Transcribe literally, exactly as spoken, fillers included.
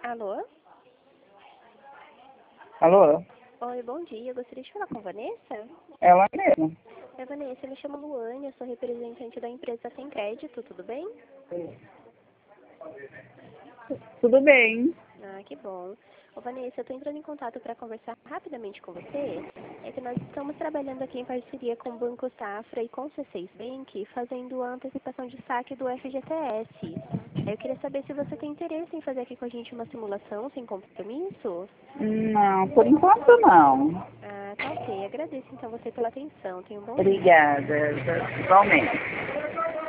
Alô? Alô? Oi, bom dia. Eu gostaria de falar com a Vanessa. Ela mesmo. É, Vanessa, eu me chamo Luane, eu sou representante da empresa Tem Crédito, tudo bem? Tudo bem. Ah, que bom. Ô, Vanessa, eu estou entrando em contato para conversar rapidamente com você. É que nós estamos trabalhando aqui em parceria com o Banco Safra e com o C seis Bank, fazendo a antecipação de saque do F G T S. Eu queria saber se você tem interesse em fazer aqui com a gente uma simulação sem compromisso. Não, por enquanto não. Ah, tá ok. Agradeço então você pela atenção. Tenha um bom dia. Obrigada. Igualmente.